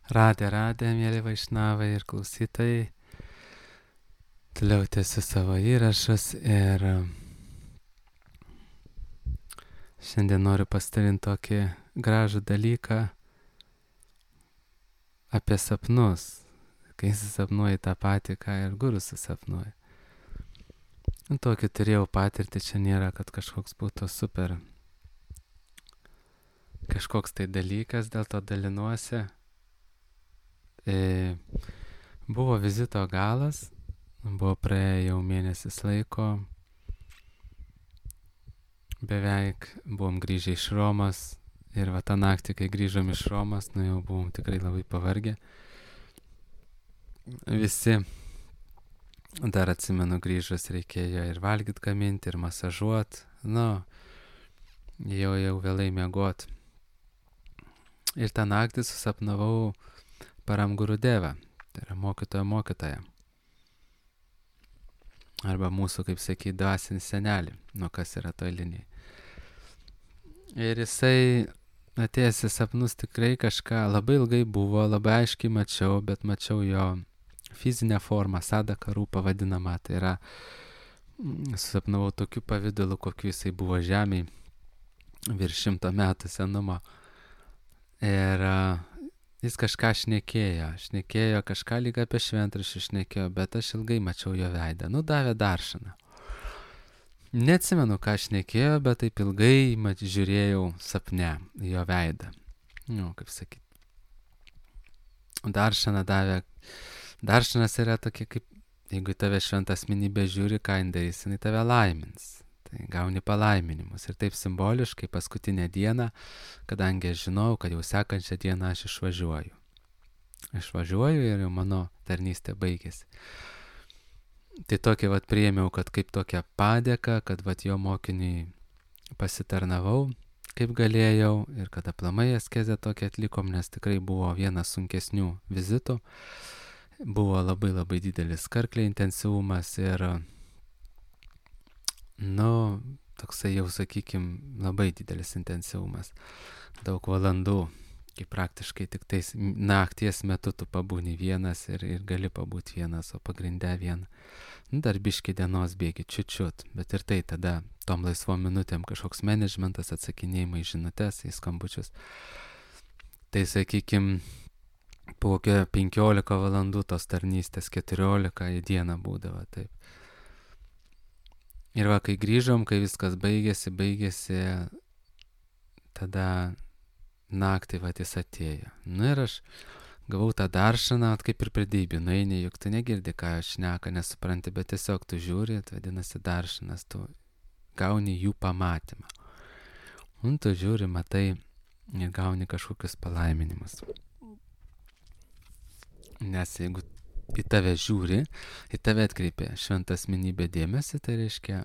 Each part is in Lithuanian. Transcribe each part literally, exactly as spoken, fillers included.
Radė, radė, mėly vaišnavai ir klausytojai. Toliau tęsiu savo įrašus ir šiandien noriu pasidalinti tokį gražų dalyką apie sapnus. Kai susapnuoji tą patį, ką ir guru susapnuoji. Tokį turėjau patirtį, čia nėra, kad kažkoks būtų super kažkoks tai dalykas, dėl to dalinuosi. E, buvo vizito galas, buvo praėję jau mėnesis laiko, beveik buvom grįžę iš Romos ir va tą naktį, kai grįžom iš Romos, nu jau buvom tikrai labai pavargę. Visi, dar atsimenu, grįžus reikėjo ir valgyt gaminti, ir masažuot, nu, jau jau vėlai miegot. Ir tą naktį susapnavau Param Gurudevą, tai yra mokytojo mokytoją. Arba mūsų, kaip sakyti, dvasinį senelį, nu kas yra toj linijai. Ir jisai atėjęs į sapnus tikrai kažką labai ilgai buvo, labai aiškiai mačiau, bet mačiau jo fizinę formą, sadaka rūpa vadinama, tai yra susapnavau tokiu pavidalu, kokiu jisai buvo žemėj, virš šimto metų senumo. Ir jis kažką šnekėjo, šnekėjo kažką lyg apie šventraščius šnekėjo, bet aš ilgai mačiau jo veidą, nu davė daršaną. Neatsimenu, ką šnekėjo, bet taip ilgai mat, žiūrėjau sapne į jo veidą. Nu, kaip sakyti. Daršaną davė. Daršanas yra tokia kaip, jeigu tave šventa asmenybė žiūri, ką jin darys, jinai tave laimins. Tai gauni palaiminimus. Ir taip simboliškai paskutinę dieną, kadangi aš žinau, kad jau sekančią dieną aš išvažiuoju. Išvažiuoju ir jau mano tarnystė baigėsi. Tai tokį vat priėmiau, kad kaip tokią padėką, kad vat jo mokiniui pasitarnavau, kaip galėjau, ir kad aplamai askezę tokią atlikom, nes tikrai buvo vienas sunkesnių vizitų. Buvo labai labai didelis karklė intensyvumas ir, nu, toksai jau, sakykim, labai didelis intensyvumas. Daug valandų, kai praktiškai tik tais nakties metu tu pabūni vienas ir, ir gali pabūti vienas, o pagrinde vien. Nu, dar biški dienos bėgi čiučiut, bet ir tai tada tom laisvom minutėm kažkoks managementas, atsakinėjimai žinutės į skambučius. Tai, sakykim, po kokio penkiolika valandų tos tarnystės, keturiolika į dieną būdavo, taip. Ir va, kai grįžom, kai viskas baigėsi, baigėsi, tada naktį va jis atėjo. Nu ir aš gavau tą daršaną, kaip ir pridybį, nueini, juk tu negirdi, ką aš šneka, nesupranti, bet tiesiog tu žiūri, vadinasi daršanas, tu gauni jų pamatymą. Un tu žiūri, matai ir gauni kažkokius palaiminimus. Nes jeigu į tave žiūri, į tave atkreipia šventą asmenybę dėmesį, tai reiškia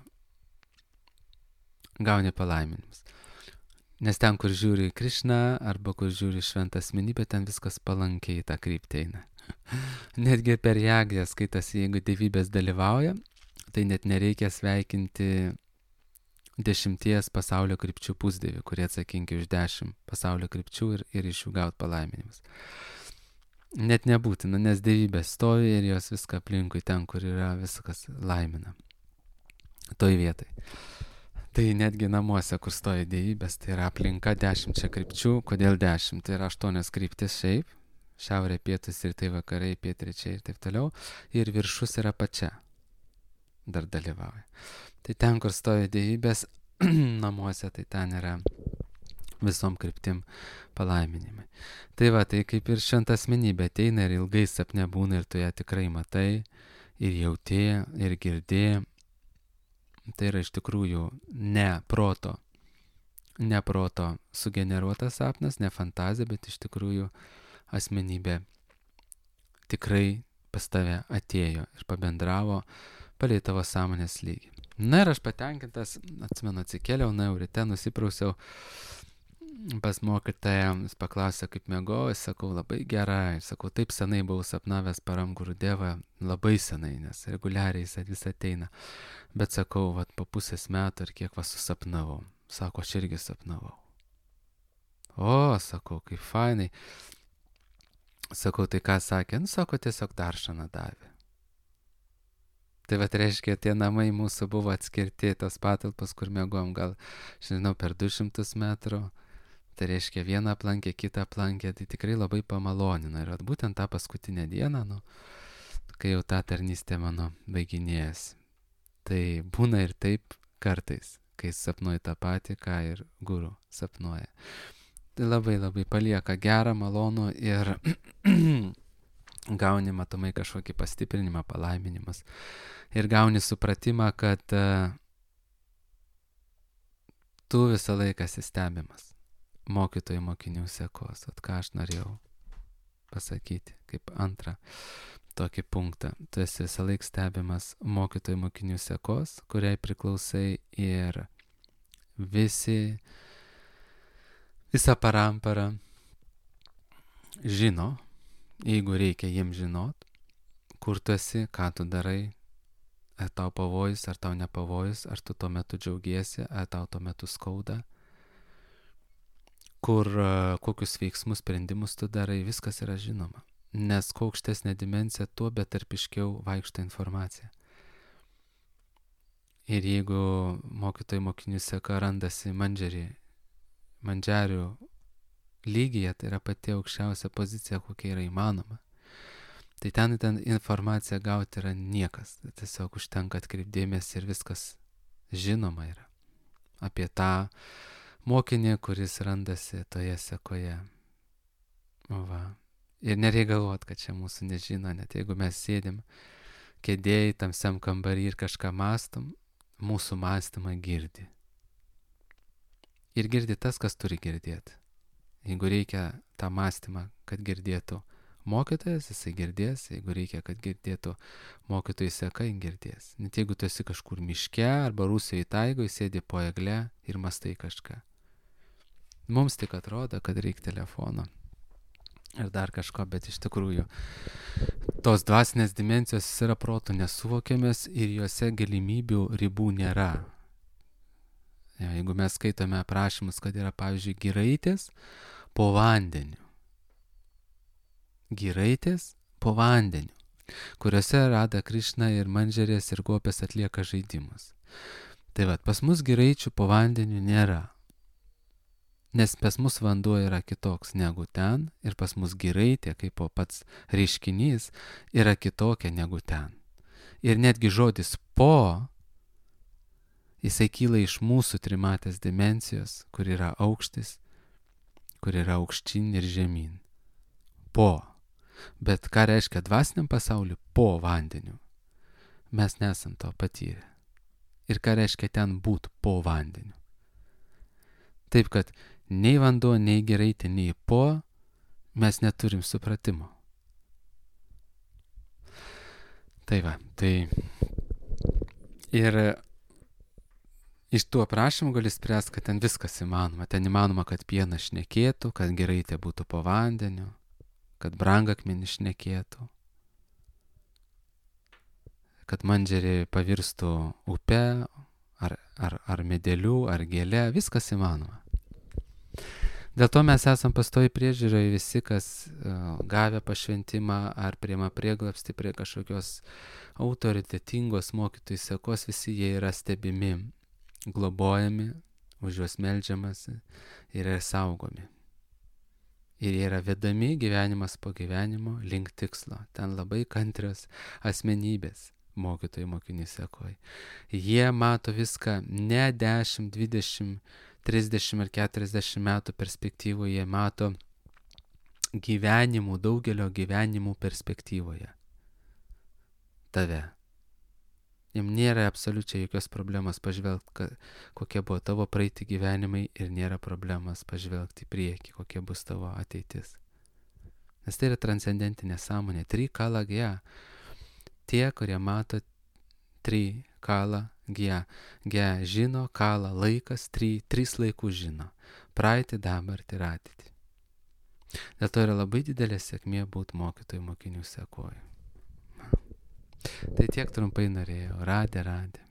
gauni palaiminimus. Nes ten, kur žiūri Krišną arba kur žiūri šventą asmenybę, ten viskas palankiai į tą kryptį eina. Netgi per jagdės skaitasi, jeigu dievybės dalyvauja, tai net nereikia sveikinti dešimties pasaulio krypčių pusdievių, kurie atsakingi už dešimt pasaulio krypčių ir, ir iš jų gauti palaiminimus. Net nebūtina, nes dievybės stovi ir jos viską aplinkui ten, kur yra, viskas laimina. Toj vietai. Tai netgi namuose, kur stovi dievybės, tai yra aplinka dešimčia krypčių. Kodėl dešimt? Tai yra aštuonios kryptis šiaip. Šiaurė, pietus, rytai, vakarai, pietryčiai ir taip toliau. Ir viršus yra pačia. Dar dalyvauja. Tai ten, kur stovi dievybės, namuose, tai ten yra visom kryptim palaiminimai. Tai va, tai kaip ir šventa asmenybė ateina ir ilgai sapne būna ir tu ją tikrai matai, ir jauti, ir girdi. Tai yra iš tikrųjų ne proto, ne proto sugeneruotas sapnas, ne fantazija, bet iš tikrųjų asmenybė tikrai pas tave atėjo ir pabendravo palei tavo sąmonės lygį. Na ir aš patenkintas, atsimenu, atsikėliau, na jau ryte nusiprausiau pas mokytoją, jis paklausė, kaip miegojau, sakau, labai gerai, sakau, taip senai buvau sapnavęs Param Gurudevą, labai senai, nes reguliariai jis vis ateina, bet sakau, vat, po pusės metų ir kiek va susapnavau, sako, aš irgi sapnavau. O, sakau, kaip fainai, Sakau, tai ką sakė? Nu, sako, tiesiog daršaną davė. Tai va, reiškia, tie namai mūsų buvo atskirti, tos patalpos, kur mėgom gal, žinau, per du šimtus metrų. Tai reiškia, vieną aplankė, kitą aplankė, tai tikrai labai pamalonino. Ir būtent tą paskutinę dieną, nu, kai jau tą tarnystę mano baiginėjęs. Tai būna ir taip kartais, kai sapnuoji tą patį, ką ir guru sapnuoja. Tai labai labai palieka gerą, malonų ir gauni, matomai, kažkokį pastiprinimą, palaiminimas. Ir gauni supratimą, kad uh, tu visą laiką esi stebimas. Mokytojų mokinių sekos. At ką aš norėjau pasakyti, kaip antrą tokį punktą. Tu esi visą laiką stebimas mokytojų mokinių sekos, kuriai priklausai ir visi, visa parampara žino, jeigu reikia jiems žinot, kur tu esi, ką tu darai, ar tau pavojus, ar tau nepavojus, ar tu tuo metu džiaugiesi, ar tau tuo metu skauda, kur kokius veiksmus, sprendimus tu darai, viskas yra žinoma. Nes kuo aukštesnė dimensija, tuo betarpiškiau vaikšto informacija. Ir jeigu mokytojų mokinių seka randasi mandžerį, mandžerių lygyje, tai yra pati aukščiausia pozicija, kokia yra įmanoma. Tai ten, ten informaciją gauti yra niekas. Tai tiesiog užtenka atkreipdėmės ir viskas žinoma yra apie tą mokinį, kuris randasi toje sekoje. O va. Ir nereikia galvoti, kad čia mūsų nežino, net jeigu mes sėdim kėdėjai tamsiam kambarį ir kažką mąstom, mūsų mąstymą girdi. Ir girdi tas, kas turi girdėti. Jeigu reikia tą mąstymą, kad girdėtų mokytojas, jisai girdės, jeigu reikia, kad girdėtų mokytojai seka, jis girdės. Net jeigu tu esi kažkur miške arba Rusijoje taigoje, sėdi po egle ir mastai kažką. Mums tik atrodo, kad reikia telefono ir dar kažko, bet iš tikrųjų tos dvasinės dimensijos yra protų nesuvokiamės ir juose galimybių ribų nėra. Ja, jeigu mes skaitome aprašymus, kad yra, pavyzdžiui, giraitės po vandeniu. Giraitės po vandeniu, kuriuose Rada Krišna ir Mandžerės ir Gopės atlieka žaidimus. Tai va, pas mus giraičių po vandeniu nėra. Nes pas mus vanduo yra kitoks negu ten ir pas mus giraitė, kaip po pats reiškinys, yra kitokia negu ten. Ir netgi žodis po, jisai kyla iš mūsų trimatės dimensijos, kur yra aukštis, kur yra aukštyn ir žemyn. Po. Bet ką reiškia dvasiniam pasauliu po vandeniu? Mes nesam to patyrę. Ir ką reiškia ten būt po vandeniu? Taip, kad nei vanduo, nei giraitė, nei po, mes neturim supratimo. Tai va, tai ir iš tų aprašymų gali spręsti, kad ten viskas įmanoma. Ten įmanoma, kad pienas šnekėtų, kad giraitė būtų po vandeniu, kad brangakmenis šnekėtų, kad mandžerė pavirstų upe, ar, ar, ar medeliu, ar gėle, viskas įmanoma. Dėl to mes esam pastoji priežiūroje visi, kas uh, gavę pašventimą ar priima prieglapstį prie kažkokios autoritetingos mokytojų sekos, visi jie yra stebimi, globojami, už juos meldžiamasi ir yra saugomi. Ir jie yra vedami gyvenimas po gyvenimo link tikslo. Ten labai kantrios asmenybės mokytojų mokinių sekoj. Jie mato viską ne dešimt, dvidešimt, trisdešimt ar keturiasdešimt metų perspektyvoje, jie mato gyvenimų, daugelio gyvenimų perspektyvoje. Tave. Jiem nėra absoliučiai jokios problemos pažvelgti, kokie buvo tavo praeiti gyvenimai ir nėra problemos pažvelgti į priekį, kokia bus tavo ateitis. Nes tai yra transcendentinė sąmonė. Tri kala gya. Tie, kurie mato tri kala gya. Gya žino, kala laikas, tri, tris laikus žino. Praeitį, dabartį ir ateitį. Dėl to yra labai didelė sėkmė būti mokytojų mokinių sekoju. Tai tiek trumpai norėjau. Radė, radė.